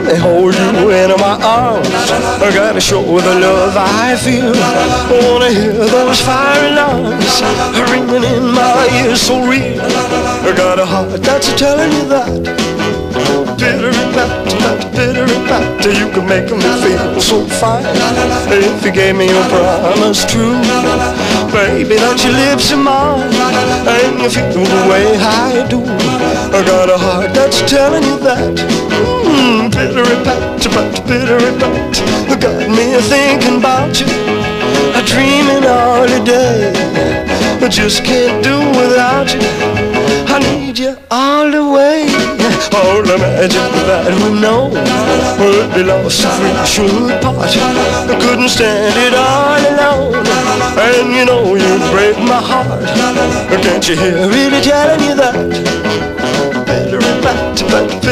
let me hold you in my arms. I gotta show the love I feel. I wanna hear those fire alarms ringing in my ears so real. I got a heart that's telling you that. Bitter-a-bat, you can make me feel so fine. If you gave me your promise true, baby, that your lips are mine, and you feel the way I do. I got a heart that's telling you that. Bitter-a-bat, got me thinking about you, dreaming all the day. I just can't do without you. I need you all the way. All the magic that we know would be lost if we should part. I couldn't stand it all alone, and you know you'd break my heart. Can't you hear it telling you that? Bitter-a-bat.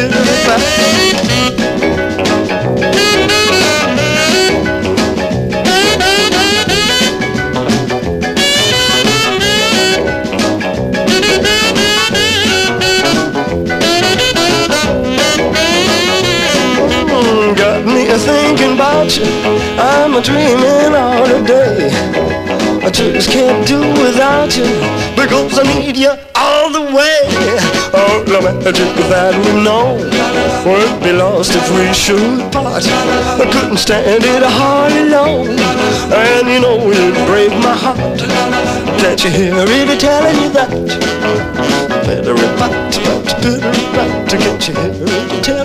Got me thinking about you, I'm dreaming all the day. I just can't do without you, because I need you all the way. All the magic that we know would be lost if we should part. I couldn't stand it all alone, and you know you'd break my heart. Can't you hear it telling you that? Bitter-a-bat, can't you hear it telling you that?